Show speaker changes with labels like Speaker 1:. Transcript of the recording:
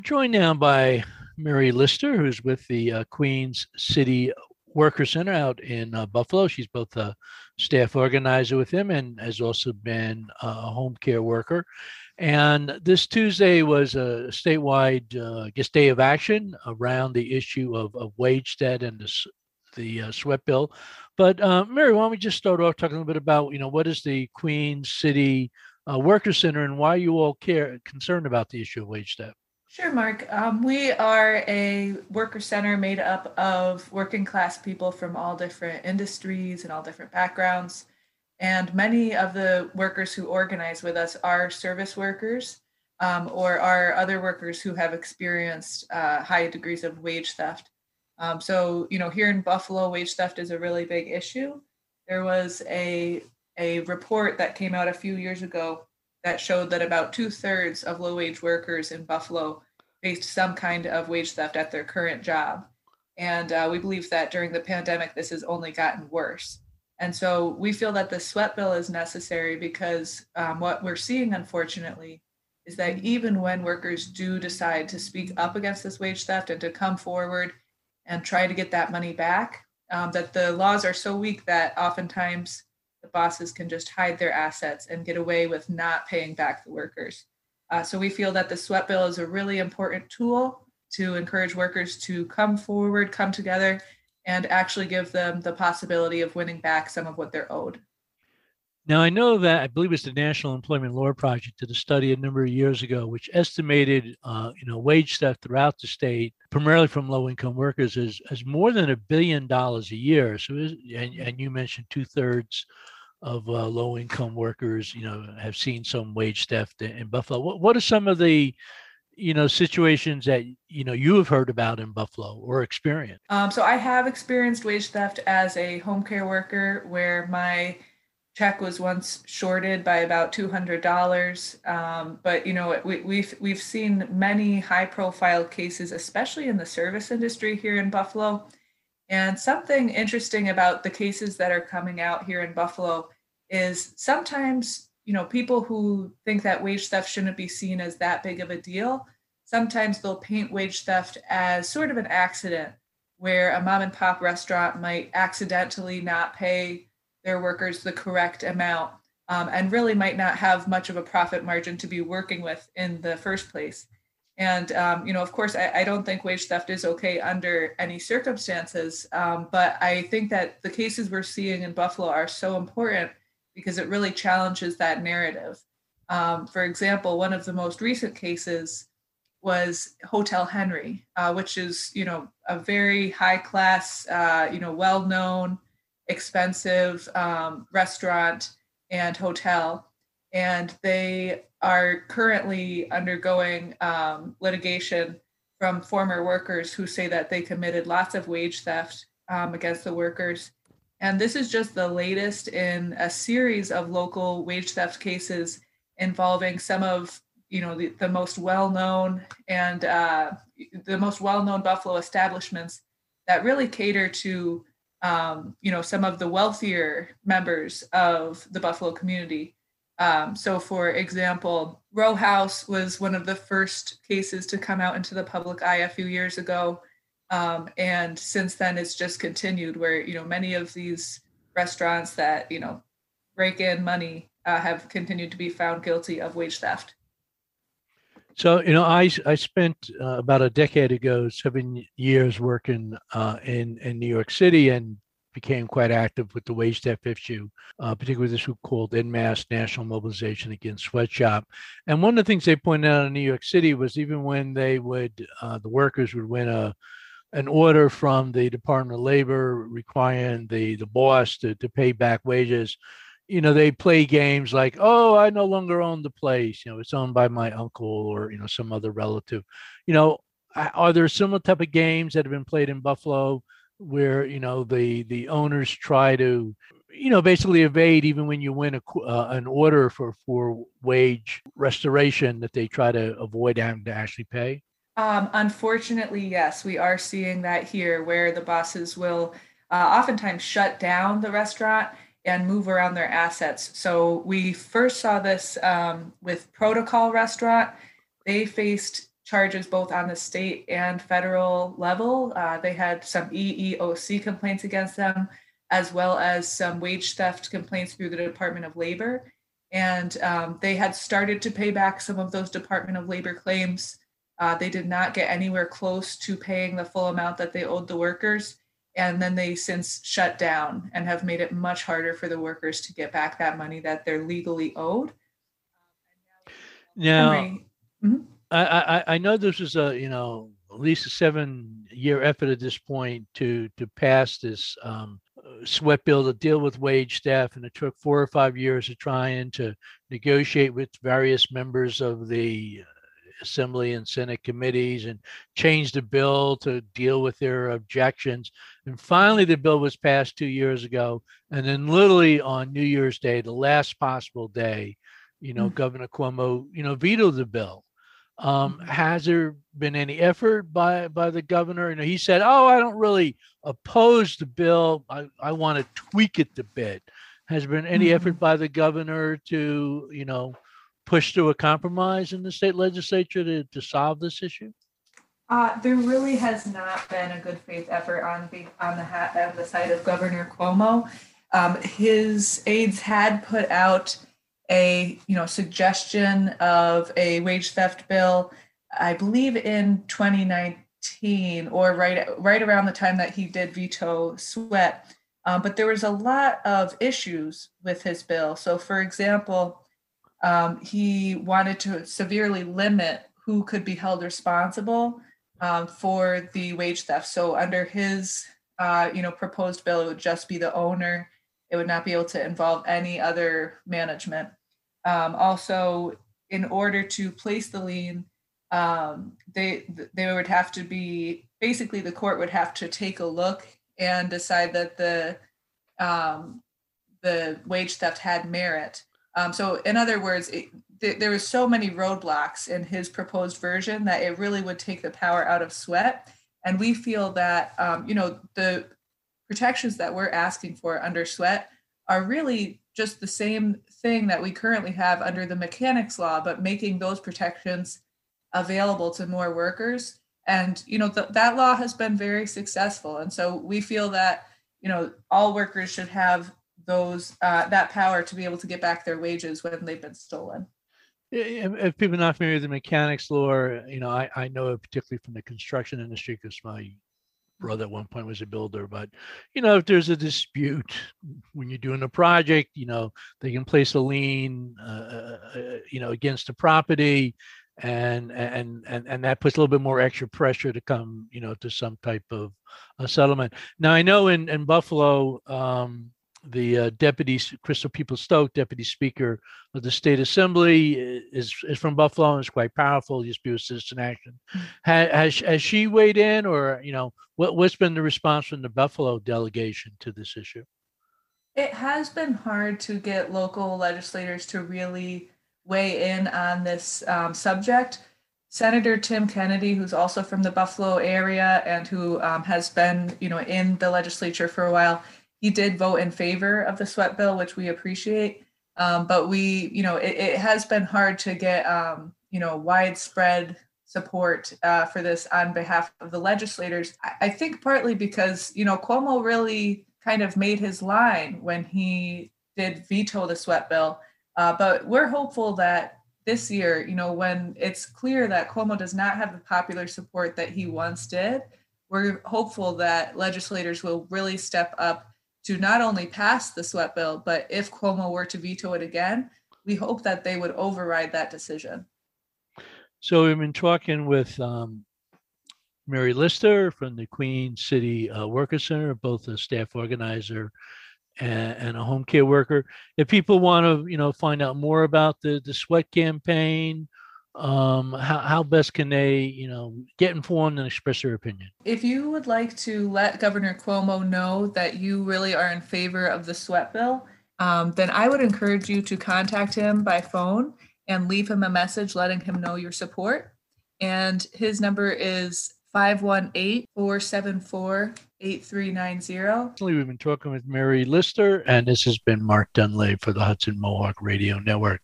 Speaker 1: Joined now by Mary Lister, who's with the Queens City Worker Center out in Buffalo. She's both a staff organizer with him and has also been a home care worker. And this Tuesday was a statewide, I guess, day of action around the issue of wage debt and the sweat bill. But Mary, why don't we just start off talking a little bit about, what is the Queens City Worker Center and why you all concerned about the issue of wage debt?
Speaker 2: Sure, Mark. We are a worker center made up of working class people from all different industries and all different backgrounds. And many of the workers who organize with us are service workers or are other workers who have experienced high degrees of wage theft. Here in Buffalo, wage theft is a really big issue. There was a report that came out a few years ago that showed that about two-thirds of low-wage workers in Buffalo faced some kind of wage theft at their current job. And we believe that during the pandemic, this has only gotten worse. And so we feel that the sweat bill is necessary because what we're seeing, unfortunately, is that even when workers do decide to speak up against this wage theft and to come forward and try to get that money back, that the laws are so weak that oftentimes the bosses can just hide their assets and get away with not paying back the workers. So we feel that the sweat bill is a really important tool to encourage workers to come forward, come together, and actually give them the possibility of winning back some of what they're owed.
Speaker 1: Now, I know that I believe it's the National Employment Law Project did a study a number of years ago, which estimated, wage theft throughout the state, primarily from low-income workers, as more than $1 billion a year. So, and you mentioned two-thirds of low-income workers, have seen some wage theft in Buffalo. What are some of the, situations that you have heard about in Buffalo or experienced?
Speaker 2: So I have experienced wage theft as a home care worker, where my check was once shorted by about $200. But we've seen many high profile cases, especially in the service industry here in Buffalo. And something interesting about the cases that are coming out here in Buffalo is sometimes, people who think that wage theft shouldn't be seen as that big of a deal, sometimes they'll paint wage theft as sort of an accident where a mom and pop restaurant might accidentally not pay their workers the correct amount and really might not have much of a profit margin to be working with in the first place. And, of course, I don't think wage theft is okay under any circumstances. But I think that the cases we're seeing in Buffalo are so important because it really challenges that narrative. For example, one of the most recent cases was Hotel Henry, which is, a very high class, well known, expensive restaurant and hotel. And they are currently undergoing litigation from former workers who say that they committed lots of wage theft against the workers. And this is just the latest in a series of local wage theft cases involving some of the most well-known and the most well-known Buffalo establishments that really cater to some of the wealthier members of the Buffalo community. So, for example, Row House was one of the first cases to come out into the public eye a few years ago. And since then, it's just continued where, many of these restaurants that, rake in money have continued to be found guilty of wage theft.
Speaker 1: So, I spent about a decade ago, 7 years working in New York City and became quite active with the wage theft issue, particularly this group called En National Mobilization Against Sweatshop. And one of the things they pointed out in New York City was even when the workers would win an order from the Department of Labor requiring the boss to pay back wages, they play games like, oh, I no longer own the place. It's owned by my uncle or, some other relative. Are there similar type of games that have been played in Buffalo where, the owners try to, basically evade even when you win an order for wage restoration that they try to avoid having to actually pay?
Speaker 2: Unfortunately, yes, we are seeing that here where the bosses will oftentimes shut down the restaurant and move around their assets. So we first saw this with Protocol Restaurant. They faced charges both on the state and federal level. They had some EEOC complaints against them, as well as some wage theft complaints through the Department of Labor. And they had started to pay back some of those Department of Labor claims. They did not get anywhere close to paying the full amount that they owed the workers. And then they since shut down and have made it much harder for the workers to get back that money that they're legally owed.
Speaker 1: Now, I know this is a, at least a 7-year effort at this point to pass this sweat bill to deal with wage theft, and it took 4 or 5 years of trying to negotiate with various members of the Assembly and Senate committees and change the bill to deal with their objections. And finally, the bill was passed 2 years ago. And then literally on New Year's Day, the last possible day, Governor Cuomo, vetoed the bill. Has there been any effort by the governor? He said, I don't really oppose the bill. I want to tweak it a bit. Has there been any effort by the governor to, push through a compromise in the state legislature to solve this issue?
Speaker 2: There really has not been a good faith effort on the side of Governor Cuomo. His aides had put out a suggestion of a wage theft bill, I believe in 2019 or right around the time that he did veto sweat. But there was a lot of issues with his bill. So, for example, he wanted to severely limit who could be held responsible for the wage theft. So under his, proposed bill, it would just be the owner. It would not be able to involve any other management. Also, in order to place the lien, they would have to be, basically the court would have to take a look and decide that the wage theft had merit. So in other words, there was so many roadblocks in his proposed version that it really would take the power out of sweat. And we feel that, the protections that we're asking for under sweat are really just the same thing that we currently have under the mechanics law, but making those protections available to more workers. And, that law has been very successful. And so we feel that, all workers should have that power to be able to get back their wages when they've been stolen.
Speaker 1: If people are not familiar with the mechanics law, I know it particularly from the construction industry because my brother at one point was a builder. But, if there's a dispute when you're doing a project, they can place a lien, against the property. And that puts a little bit more extra pressure to come, to some type of a settlement. Now, I know in Buffalo, the deputy, Crystal Peoples-Stokes, deputy speaker of the state assembly, is from Buffalo and is quite powerful. Used to be with Citizen Action. Has she weighed in, or what's been the response from the Buffalo delegation to this issue?
Speaker 2: It has been hard to get local legislators to really weigh in on this subject. Senator Tim Kennedy, who's also from the Buffalo area and who has been, in the legislature for a while, he did vote in favor of the sweat bill, which we appreciate. But it has been hard to get, widespread support for this on behalf of the legislators. I think partly because, Cuomo really kind of made his line when he did veto the sweat bill. But we're hopeful that this year, when it's clear that Cuomo does not have the popular support that he once did, we're hopeful that legislators will really step up to not only pass the sweat bill, but if Cuomo were to veto it again, we hope that they would override that decision.
Speaker 1: So we've been talking with Mary Lister from the Queen City Workers Center, both a staff organizer and a home care worker. If people want to, find out more about the sweat campaign, how best can they, get informed and express their opinion?
Speaker 2: If you would like to let Governor Cuomo know that you really are in favor of the sweat bill, then I would encourage you to contact him by phone and leave him a message letting him know your support. And his number is 518-474-8390.
Speaker 1: We've been talking with Mary Lister, and this has been Mark Dunlea for the Hudson Mohawk Radio Network.